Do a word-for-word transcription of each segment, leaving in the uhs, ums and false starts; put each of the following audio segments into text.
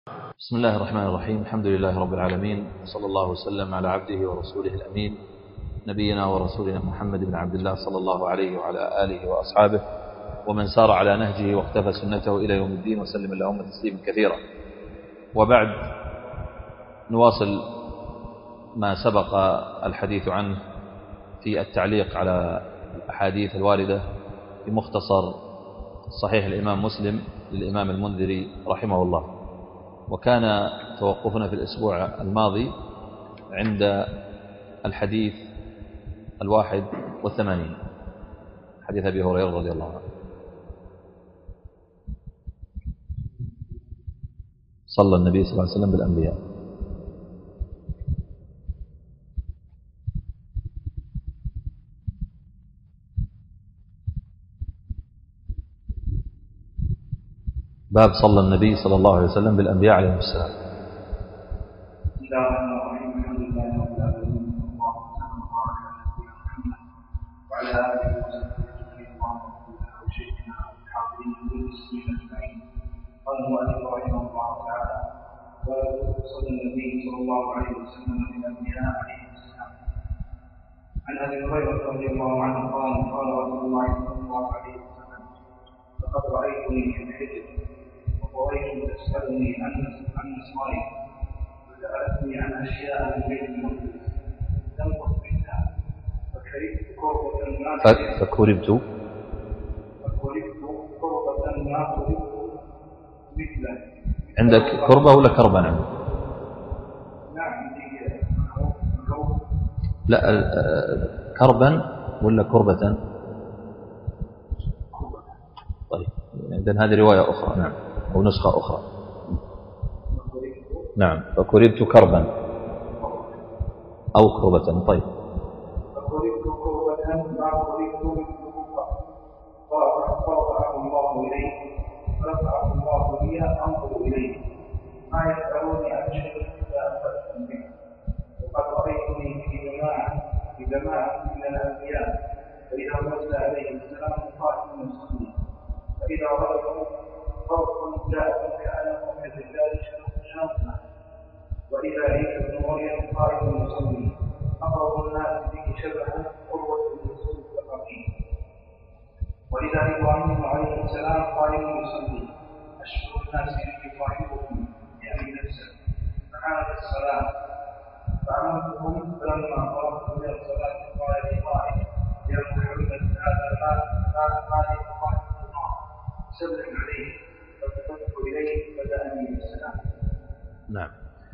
بسم الله الرحمن الرحيم. الحمد لله رب العالمين، صلى الله وسلم على عبده ورسوله الأمين نبينا ورسولنا محمد بن عبد الله صلى الله عليه وعلى آله وأصحابه ومن سار على نهجه واختفى سنته إلى يوم الدين وسلم اللهم تسليما كثيرا. وبعد، نواصل ما سبق الحديث عنه في التعليق على الأحاديث الواردة في مختصر صحيح الإمام مسلم للإمام المنذري رحمه الله. وكان توقفنا في الأسبوع الماضي عند الحديث الواحد والثمانين، حديث أبي هريرة رضي الله عنه. صلى النبي صلى الله عليه وسلم بالأنبياء. باب صلى النبي صلى الله عليه وسلم بالأنبياء عليهم السلام. بسم الله الرحمن الرحيم. الحمد لله رب العالمين، وعلى آله وصحبه أجمعين وشيخنا الحاضرين والمسلمين أجمعين. قال المؤلف رحمه الله تعالى: وصلى النبي صلى الله عليه وسلم بالأنبياء عليهم السلام. عن أبي هريرة رضي الله عنه قال: قال رسول الله صلى الله عليه وسلم: لقد رأيتني في الحجر وقريش تسألني عن عن مصائب وسألتني عن أشياء من بيت المقدس لم أصبحها فكرهت قربة ما فكربت فكرهت قربة ما كرهت مثله. عندك كربة ولا كربة؟ نعم. نعم عندي كربة. لا، كربا ولا كربة؟ طيب، إذن هذه رواية أخرى، نعم، أو نسخة أخرى. نعم، فكربت كربا أو كربة. طيب، فكرهت قربة ما كرهت مثله فرفعه الله إليه فرفعه الله لي أنظر إليه ما يسألوني عن شيء إلا أخذت به. وقد رأيتني في جماعة في جماعة من الأنبياء فإذا موسى عليه السلام قائم يصلي فإذا غلبه فرق جاء كأنه من الرجال شمسنا وإذا عيسى بن مريم قائم يصلي أقرب الناس به شبها قرة الرسول الثقافي. وإذا إبراهيم عليه السلام قائم يصلي أشهر الناس به صاحبكم يعني نفسه فعاد الصلاة فأمرتهم فلما فرغت من الصلاة قال لي قائل: يا محمد هذا ما ما لي صاحب النار سلم عليه فالتفت إليه فدعني بالسلام. نعم.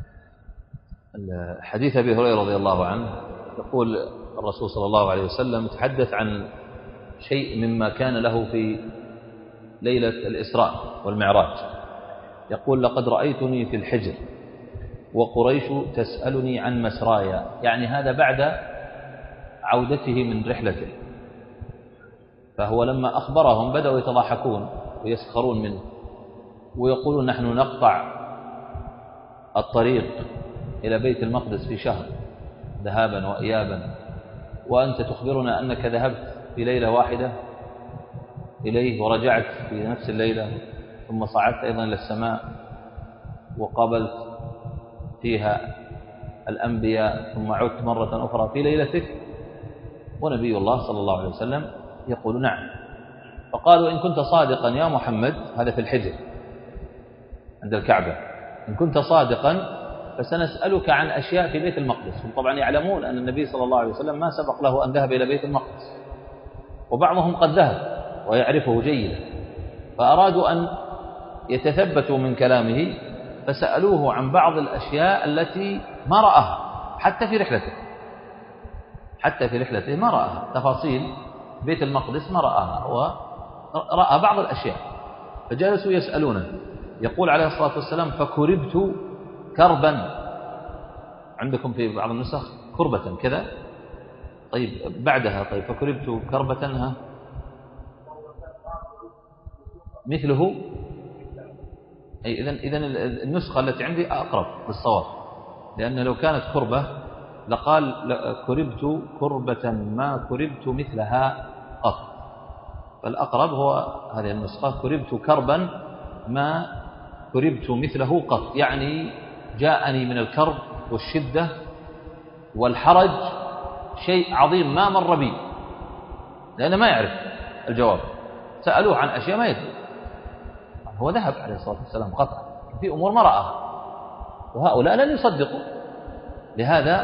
حديث أبي هريرة رضي الله عنه يقول الرسول صلى الله عليه وسلم تحدث عن شيء مما كان له في ليلة الإسراء والمعراج. يقول: لقد رأيتني في الحجر وقريش تسألني عن مسرايا، يعني هذا بعد عودته من رحلته. فهو لما أخبرهم بدأوا يتضاحكون ويسخرون منه ويقولون: نحن نقطع الطريق إلى بيت المقدس في شهر ذهابا وإيابا، وأنت تخبرنا أنك ذهبت في ليلة واحدة إليه ورجعت في نفس الليلة، ثم صعدت أيضا إلى السماء وقابلت فيها الأنبياء، ثم عدت مرة أخرى في ليلتك. ونبي الله صلى الله عليه وسلم يقول: نعم. فقالوا: إن كنت صادقا يا محمد، هذا في الحجر عند الكعبة، إن كنت صادقا فسنسألك عن أشياء في بيت المقدس. هم طبعا يعلمون أن النبي صلى الله عليه وسلم ما سبق له أن ذهب إلى بيت المقدس، وبعضهم قد ذهب ويعرفه جيدا، فأرادوا أن يتثبتوا من كلامه فسألوه عن بعض الأشياء التي ما رأها حتى في رحلته حتى في رحلته ما رأها، تفاصيل بيت المقدس ما رأها، ورأى بعض الأشياء. فجلسوا يسألونه. يقول عليه الصلاة والسلام: فكربت كربا. عندكم في بعض النسخ كربة كذا. طيب بعدها، طيب فكربت كربة ها مثله. أي إذن إذن النسخة التي عندي أقرب للصواب، لأن لو كانت كربة لقال: كربت كربة ما كربت مثلها قط. فالأقرب هو هذه النسخة: كربت كربا ما كربت مثله قط، يعني جاءني من الكرب والشدة والحرج شيء عظيم ما مر بي، لأنه ما يعرف الجواب، سألوه عن أشياء ما يدري، هو ذهب عليه الصلاة والسلام قطعا في أمور ما رآها، وهؤلاء لن يصدقوا. لهذا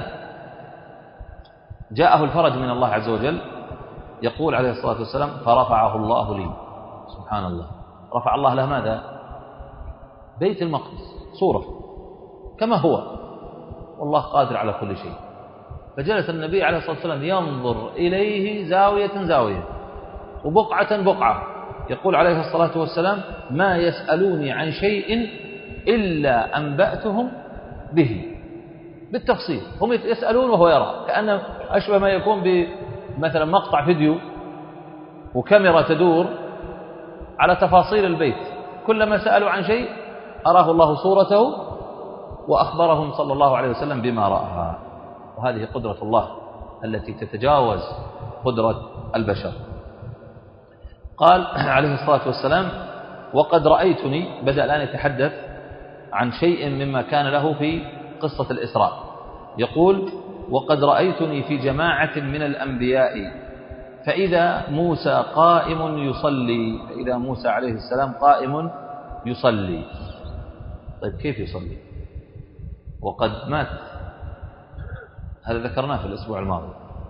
جاءه الفرج من الله عز وجل، يقول عليه الصلاة والسلام فرفعه الله لي. سبحان الله، رفع الله له ماذا؟ بيت المقدس صورة كما هو، والله قادر على كل شيء. فجلس النبي عليه الصلاة والسلام ينظر إليه زاوية زاوية وبقعة بقعة، يقول عليه الصلاة والسلام ما يسألوني عن شيء إلا أنبأتهم به بالتفصيل. هم يسألون وهو يرى، كأنه أشبه ما يكون بمثلا مقطع فيديو وكاميرا تدور على تفاصيل البيت، كلما سألوا عن شيء أراه الله صورته وأخبرهم صلى الله عليه وسلم بما رأى. وهذه قدرة الله التي تتجاوز قدرة البشر. قال عليه الصلاة والسلام وقد رأيتني، بدأ الآن يتحدث عن شيء مما كان له في قصة الإسراء، يقول وقد رأيتني في جماعة من الأنبياء فإذا موسى قائم يصلي، فإذا موسى عليه السلام قائم يصلي. طيب كيف يصلي وقد مات؟ هذا ذكرناه في الأسبوع الماضي.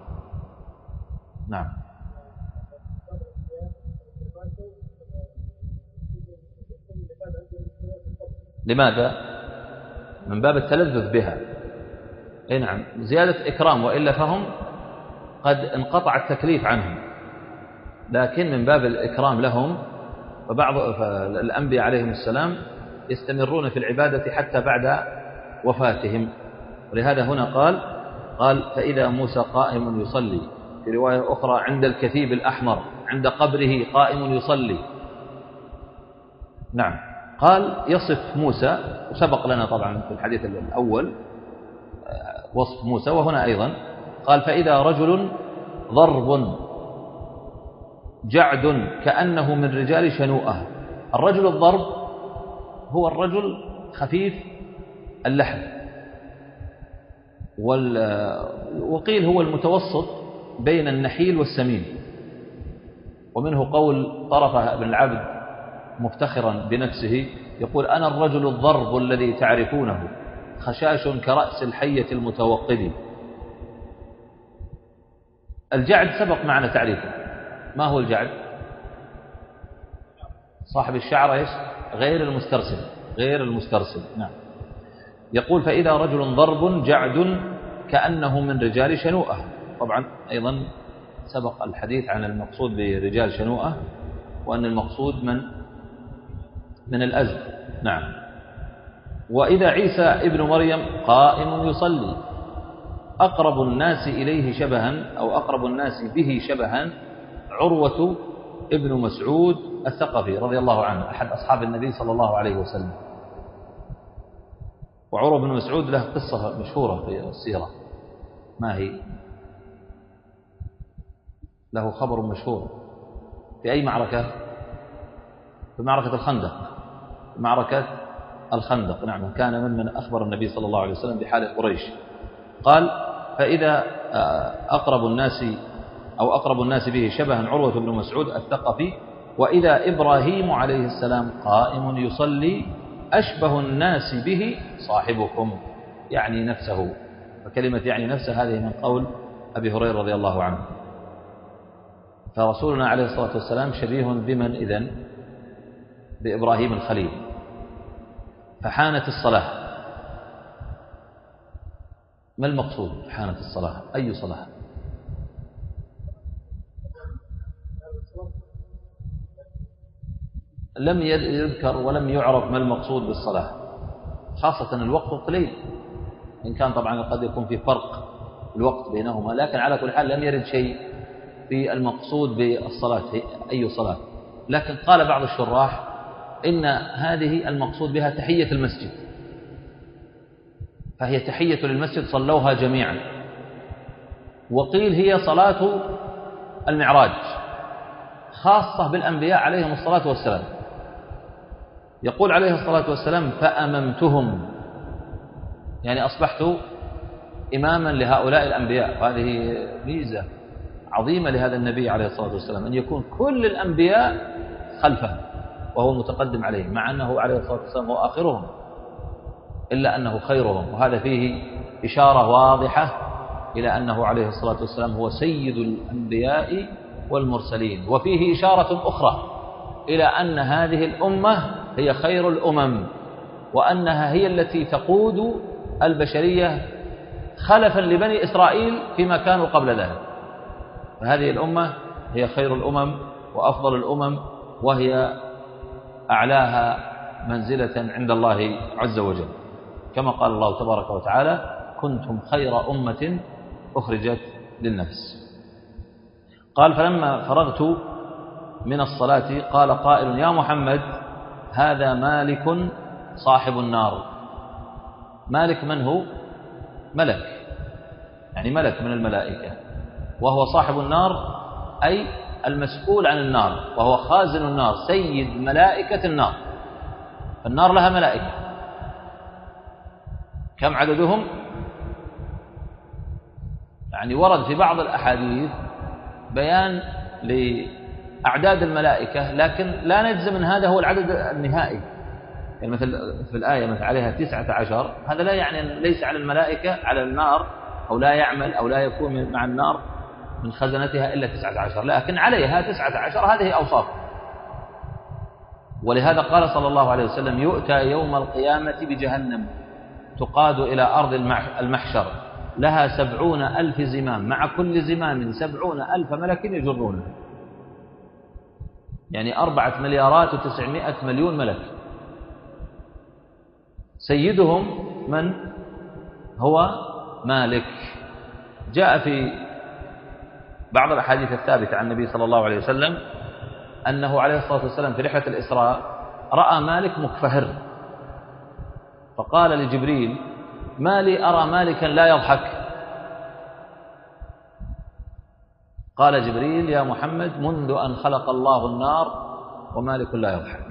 نعم. لماذا؟ من باب التلذذ بها. اي نعم، زيادة إكرام، وإلا فهم قد انقطع التكليف عنهم، لكن من باب الإكرام لهم. فبعض الأنبياء عليهم السلام يستمرون في العبادة حتى بعد وفاتهم، ولهذا هنا قال قال فإذا موسى قائم يصلي، في رواية أخرى عند الكثيب الأحمر عند قبره قائم يصلي. نعم. قال يصف موسى، وسبق لنا طبعا في الحديث الأول وصف موسى، وهنا أيضا قال فإذا رجل ضرب جعد كأنه من رجال شنوءة. الرجل الضرب هو الرجل خفيف اللحم، وقيل هو المتوسط بين النحيل والسمين. ومنه قول طرفة بن العبد مفتخرا بنفسه يقول أنا الرجل الضرب الذي تعرفونه خشاش كرأس الحية المتوقد. الجعد سبق معنا تعريفه. ما هو الجعد؟ صاحب الشعر إيش؟ غير المسترسل، غير المسترسل. نعم. يقول فإذا رجل ضرب جعد كأنه من رجال شنوءة. طبعا أيضا سبق الحديث عن المقصود برجال شنوءة، وأن المقصود من من الأزد. نعم. وإذا عيسى ابن مريم قائم يصلي، أقرب الناس إليه شبها أو أقرب الناس به شبها عروة ابن مسعود الثقفي رضي الله عنه، أحد أصحاب النبي صلى الله عليه وسلم. وعروة بن مسعود له قصة مشهورة في السيرة. ما هي؟ له خبر مشهور في أي معركة؟ في معركة الخندق. معركة الخندق. نعم. كان ممن أخبر النبي صلى الله عليه وسلم بحال قريش. قال فإذا أقرب الناس أو أقرب الناس به شبها عروة بن مسعود الثقفي، وإذا إبراهيم عليه السلام قائم يصلي أشبه الناس به صاحبكم، يعني نفسه. فكلمة يعني نفسه هذه من قول أبي هريرة رضي الله عنه. فرسولنا عليه الصلاة والسلام شبيه بمن إذن؟ بإبراهيم الخليل. فحانت الصلاة. ما المقصود حانت الصلاة؟ أي صلاة؟ لم يذكر ولم يعرف ما المقصود بالصلاة، خاصة الوقت قليل، إن كان طبعا قد يكون في فرق الوقت بينهما، لكن على كل حال لم يرد شيء في المقصود بالصلاة أي صلاة. لكن قال بعض الشراح إن هذه المقصود بها تحية المسجد، فهي تحية للمسجد صلوها جميعا. وقيل هي صلاة المعراج خاصة بالأنبياء عليهم الصلاة والسلام، يقول عليه الصلاة والسلام فأممتهم، يعني أصبحت إماما لهؤلاء الأنبياء. وهذه ميزة عظيمة لهذا النبي عليه الصلاة والسلام، أن يكون كل الأنبياء خلفه وهو المتقدم عليه، مع أنه عليه الصلاة والسلام هو آخرهم إلا أنه خيرهم. وهذا فيه إشارة واضحة إلى أنه عليه الصلاة والسلام هو سيد الأنبياء والمرسلين. وفيه إشارة أخرى إلى أن هذه الأمة هي خير الأمم، وأنها هي التي تقود البشرية خلفا لبني إسرائيل فيما كانوا قبل ذلك. فهذه الأمة هي خير الأمم وأفضل الأمم، وهي أعلاها منزلة عند الله عز وجل، كما قال الله تبارك وتعالى كنتم خير أمة أخرجت للناس. قال فلما فرغت من الصلاة قال قائل يا محمد هذا مالك صاحب النار. مالك من هو؟ ملك، يعني ملك من الملائكة، وهو صاحب النار أي المسؤول عن النار، وهو خازن النار سيد ملائكة النار. فالنار لها ملائكة، كم عددهم؟ يعني ورد في بعض الأحاديث بيان لأعداد الملائكة، لكن لا نجزم من هذا هو العدد النهائي. يعني مثل في الآية مثل عليها تسعة عشر، هذا لا يعني ليس على الملائكة على النار أو لا يعمل أو لا يكون مع النار من خزنتها إلا تسعة عشر، لكن عليها تسعة عشر هذه أوصاف. ولهذا قال صلى الله عليه وسلم يؤتى يوم القيامة بجهنم تقاد إلى أرض المحشر لها سبعون ألف زمام، مع كل زمام سبعون ألف ملك يجرونها، يعني أربعة مليارات وتسعمائة مليون ملك. سيدهم من هو؟ مالك. جاء في بعض الأحاديث الثابتة عن النبي صلى الله عليه وسلم أنه عليه الصلاة والسلام في رحلة الإسراء رأى مالك مكفهر، فقال لجبريل ما لي أرى مالكا لا يضحك؟ قال جبريل يا محمد منذ أن خلق الله النار ومالك لا يضحك.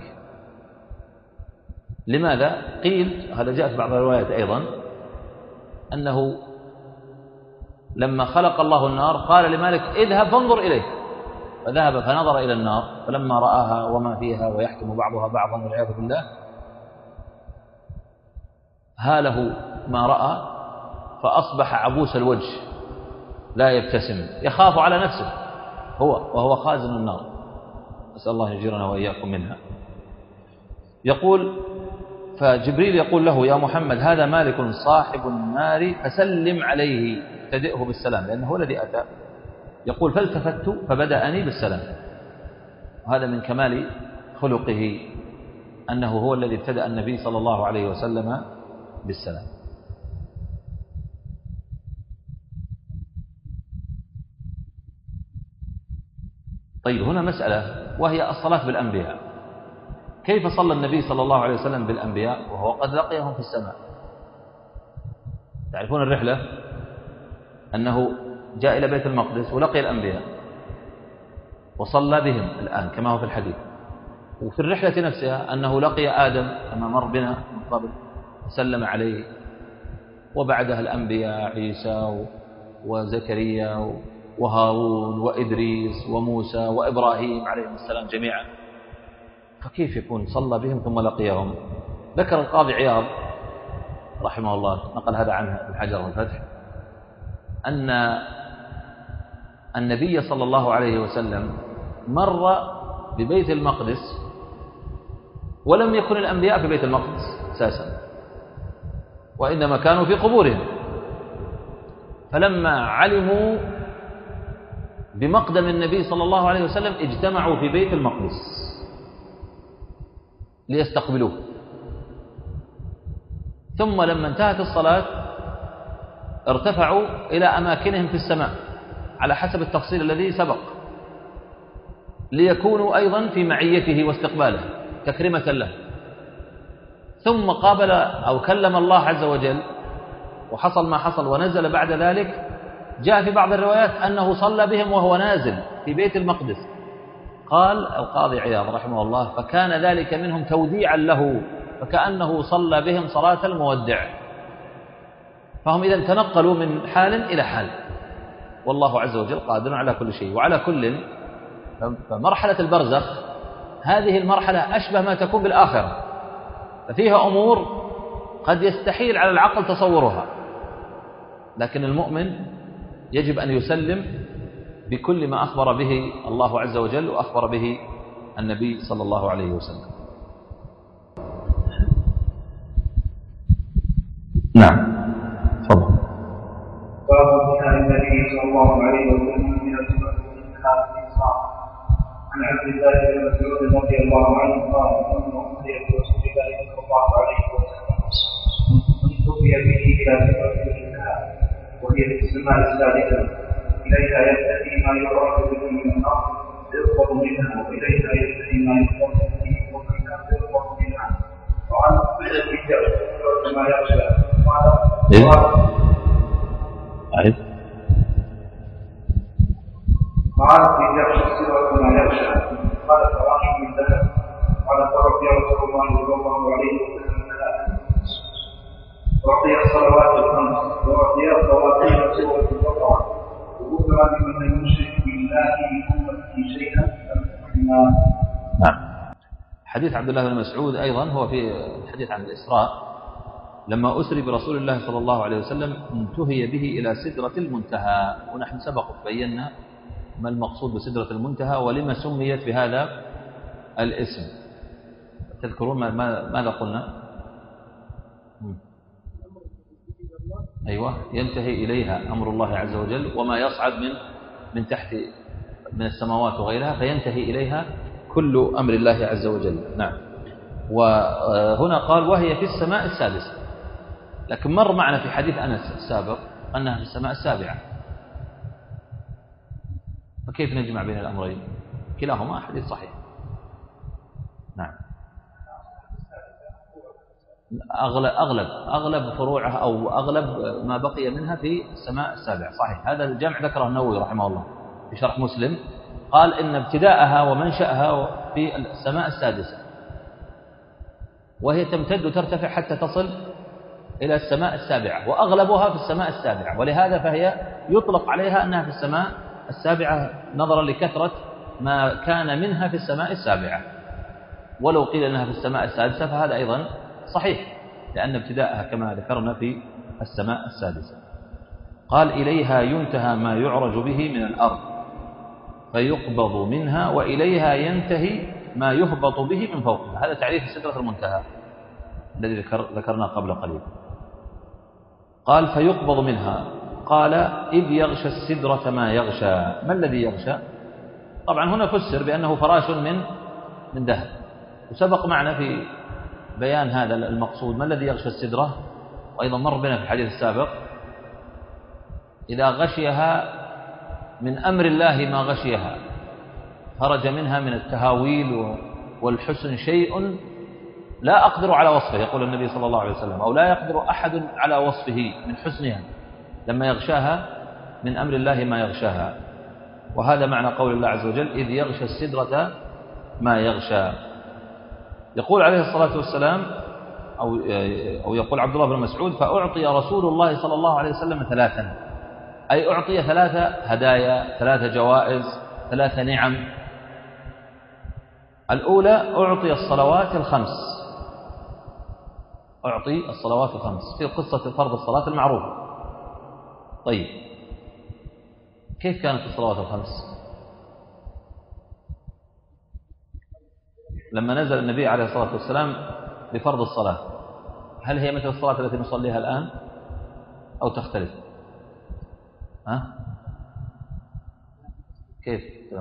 لماذا؟ قيل هذا جاء في بعض الروايات أيضا أنه لما خلق الله النار قال لمالك اذهب فانظر إليه، فذهب فنظر إلى النار فلما رآها وما فيها ويحكم بعضها بعضا والعياذ بالله هاله ما رأى، فأصبح عبوس الوجه لا يبتسم، يخاف على نفسه هو وهو خازن النار، نسأل الله يجيرنا وإياكم منها. يقول فجبريل يقول له يا محمد هذا مالك صاحب النار فسلم عليه ابتدئه بالسلام، لأنه هو الذي أتى. يقول فالتفت فبدأني بالسلام، وهذا من كمال خلقه أنه هو الذي ابتدأ النبي صلى الله عليه وسلم بالسلام. طيب هنا مسألة وهي الصلاة بالأنبياء. كيف صلى النبي صلى الله عليه وسلم بالأنبياء وهو قد لقيهم في السماء؟ تعرفون الرحلة أنه جاء إلى بيت المقدس ولقي الأنبياء وصلى بهم الآن كما هو في الحديث. وفي الرحلة نفسها أنه لقي آدم كما مر بنا من قبل وسلم عليه، وبعدها الأنبياء عيسى وزكريا وهارون وإدريس وموسى وإبراهيم عليهم السلام جميعا. فكيف يكون صلى بهم ثم لقيهم؟ ذكر القاضي عياض رحمه الله نقل هذا عنه ابن حجر والفتح أن النبي صلى الله عليه وسلم مر ببيت المقدس ولم يكن الأنبياء في بيت المقدس أساسا، وإنما كانوا في قبورهم. فلما علموا بمقدم النبي صلى الله عليه وسلم اجتمعوا في بيت المقدس ليستقبلوه. ثم لما انتهت الصلاة ارتفعوا إلى أماكنهم في السماء على حسب التفصيل الذي سبق، ليكونوا أيضا في معيته واستقباله تكريمة له. ثم قابل أو كلم الله عز وجل وحصل ما حصل ونزل بعد ذلك. جاء في بعض الروايات أنه صلى بهم وهو نازل في بيت المقدس، قال القاضي عياض رحمه الله: فكان ذلك منهم توديعا له، فكأنه صلى بهم صلاة المودع. فهم إذن تنقلوا من حال إلى حال، والله عز وجل قادر على كل شيء. وعلى كل فمرحلة البرزخ هذه المرحلة أشبه ما تكون بالآخرة، ففيها أمور قد يستحيل على العقل تصورها، لكن المؤمن يجب أن يسلم بكل ما أخبر به الله عز وجل وأخبر به النبي صلى الله عليه وسلم. نعم، تفضل. باب كان النبي صلى الله عليه وسلم من الصلاة والسلام. عن عبد الله بن مسعود رضي الله عنه قال: انه امري برسول الله صلى الله عليه وسلم انتهي به الى سدرة المنتهى وهي في السماء السادسة، اليها ينتهي ما يعرف به من الارض يرفض منها، واليها ينتهي ما يرفض به ومنها يرفض منها. وعن في ما يخشى قال عيد قال في يخشى السدرة ما يخشى، قال فراش من ذهب، قال فرضي رسول الله صلى الله عليه وسلم ثلاثا، وأعطي الصلوات الخمس، وأعطي الصلوات سورة البقرة، وذكر لمن يشرك بالله من أمته شيئا فما. نعم. حديث عبد الله بن مسعود أيضا هو في الحديث عن الإسراء، لما أسري برسول الله صلى الله عليه وسلم انتهي به إلى سدرة المنتهى، ونحن سبق بينا ما المقصود بسدرة المنتهى ولما سميت بهذا الاسم. تذكرون ماذا قلنا؟ أيوة، ينتهي إليها أمر الله عز وجل وما يصعد من من تحت من السماوات وغيرها، فينتهي إليها كل أمر الله عز وجل. نعم. وهنا قال وهي في السماء السادسة، لكن مر معنا في حديث أنس السابق أنها في السماء السابعة، فكيف نجمع بين الأمرين؟ كلاهما حديث صحيح. نعم. أغلب أغلب أغلب فروعها أو أغلب ما بقي منها في السماء السابعة، صحيح. هذا الجمع ذكره النووي رحمه الله في شرح مسلم، قال إن ابتداءها ومنشأها في السماء السادسة، وهي تمتد وترتفع حتى تصل إلى السماء السابعة، وأغلبها في السماء السابعة، ولهذا فهي يطلق عليها أنها في السماء السابعة نظرا لكثرة ما كان منها في السماء السابعة. ولو قيل أنها في السماء السادسة فهذا أيضا صحيح، لأن ابتداءها كما ذكرنا في السماء السادسة. قال إليها ينتهى ما يعرج به من الأرض فيقبض منها، وإليها ينتهي ما يهبط به من فوقها. هذا تعريف سدرة المنتهى الذي ذكر ذكرناه قبل قليل. قال فيقبض منها، قال إذ يغشى السدرة ما يغشى. ما الذي يغشى؟ طبعا هنا فسر بأنه فراش من من ذهب، وسبق معنا في بيان هذا المقصود ما الذي يغشى السدرة، وأيضا مر بنا في الحديث السابق إذا غشيها من أمر الله ما غشيها، خرج منها من التهاويل والحسن شيء لا أقدر على وصفه، يقول النبي صلى الله عليه وسلم، أو لا يقدر أحد على وصفه من حسنها لما يغشاها من أمر الله ما يغشاها. وهذا معنى قول الله عز وجل إذ يغشى السدرة ما يغشى. يقول عليه الصلاة والسلام أو أو يقول عبد الله بن مسعود فأعطي رسول الله صلى الله عليه وسلم ثلاثا، أي أعطي ثلاثة هدايا، ثلاثة جوائز، ثلاثة نعم. الأولى أعطي الصلوات الخمس، أعطي الصلوات الخمس في قصة فرض الصلاة المعروفة. طيب كيف كانت الصلوات الخمس؟ لما نزل النبي عليه الصلاة والسلام بفرض الصلاة، هل هي مثل الصلاة التي نصليها الآن أو تختلف؟ ها؟ كيف؟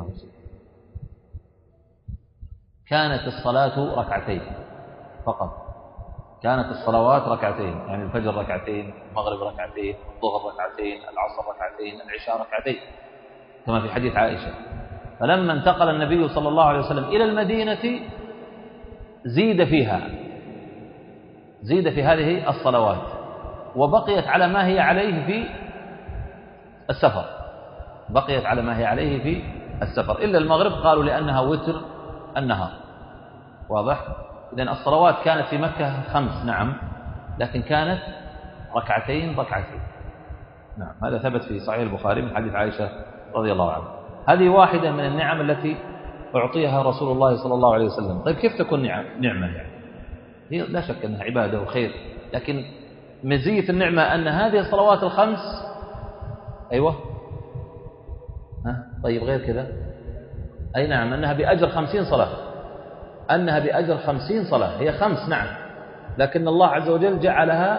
كانت الصلاة ركعتين فقط، كانت الصلوات ركعتين، يعني الفجر ركعتين، المغرب ركعتين، الظهر ركعتين، العصر ركعتين، العشاء ركعتين، كما في حديث عائشة. فلما انتقل النبي صلى الله عليه وسلم إلى المدينة زيد فيها، زيد في هذه الصلوات، وبقيت على ما هي عليه في السفر، بقيت على ما هي عليه في السفر، إلا المغرب قالوا لأنها وتر النهار. واضح؟ إذن الصلوات كانت في مكة خمس، نعم، لكن كانت ركعتين ركعتين. نعم، هذا ثبت في صحيح البخاري من حديث عائشة رضي الله عنها. هذه واحدة من النعم التي أعطيها رسول الله صلى الله عليه وسلم. طيب كيف تكون نعم نعمة يعني؟ هي لا شك أنها عبادة وخير، لكن مزية النعمة أن هذه الصلوات الخمس، أيوة، ها طيب غير كذا، أي نعم، أنها بأجر خمسين صلاة، أنها بأجر خمسين صلاة. هي خمس نعم، لكن الله عز وجل جعلها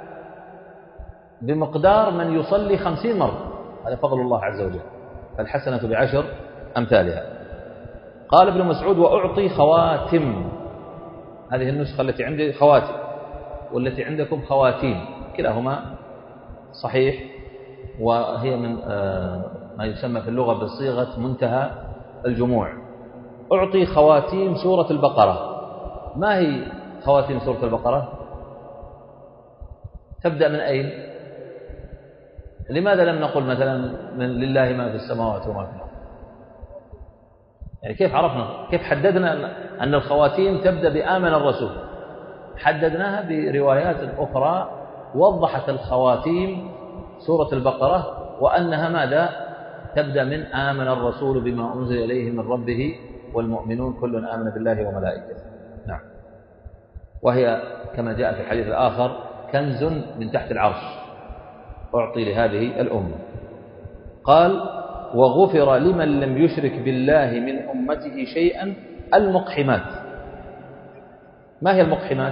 بمقدار من يصلي خمسين مرة. هذا فضل الله عز وجل، فالحسنة بعشر أمثالها. قال ابن مسعود: وأعطي خواتم. هذه النسخة التي عندي خواتم، والتي عندكم خواتيم، كلاهما صحيح، وهي من ما يسمى في اللغة بصيغة منتهى الجموع. أعطي خواتيم سورة البقرة. ما هي خواتيم سورة البقرة؟ تبدأ من أين؟ لماذا لم نقل مثلا من لله ما في السماوات وما في الأرض؟ يعني كيف عرفنا، كيف حددنا أن الخواتيم تبدأ بآمن الرسول؟ حددناها بروايات أخرى وضحت الخواتيم سورة البقرة وأنها ماذا؟ تبدأ من آمن الرسول بما أنزل إليه من ربه والمؤمنون كل آمن بالله وملائكته. نعم، وهي كما جاء في الحديث الآخر كنز من تحت العرش أعطي لهذه الأمة. قال: وغفر لمن لم يشرك بالله من أمته شيئا المقحمات. ما هي المقحمات؟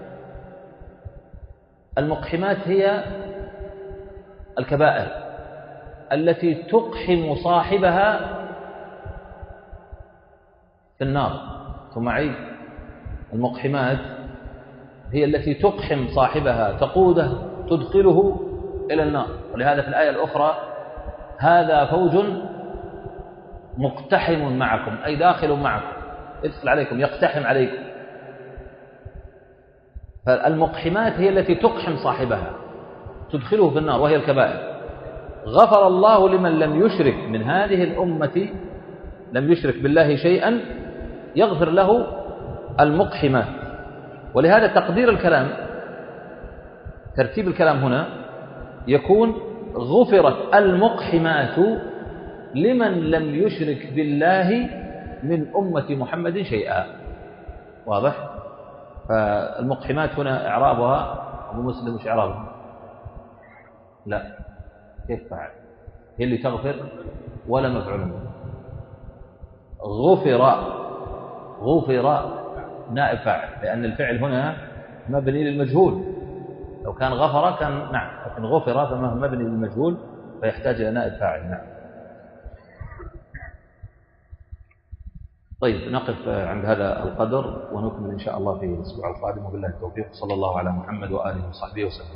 المقحمات هي الكبائر التي تقحم صاحبها في النار. ثم معي، المقحمات هي التي تقحم صاحبها، تقوده، تدخله إلى النار. ولهذا في الآية الأخرى: هذا فوج مقتحم معكم، أي داخل معكم، يدخل عليكم، يقتحم عليكم. فالمقحمات هي التي تقحم صاحبها، تدخله في النار، وهي الكبائر. غفر الله لمن لم يشرك من هذه الأمة، لم يشرك بالله شيئا، يغفر له المقحمات. ولهذا تقدير الكلام، ترتيب الكلام هنا يكون: غفرت المقحمات لمن لم يشرك بالله من أمة محمد شيئا. واضح؟ فالمقحمات هنا إعرابها أبو مسلم مش إعرابها؟ لا، كيف فعل؟ هي اللي تغفر ولا مفعول به. غفر، غفر نائب فاعل، لأن الفعل هنا مبني للمجهول. لو كان غفر كان نعم، لكن غفر فما هو مبني للمجهول فيحتاج إلى نائب فاعل. نعم. طيب نقف عند هذا القدر ونكمل إن شاء الله في الأسبوع القادم، وبالله التوفيق. صلى الله على محمد وآله وصحبه وسلم.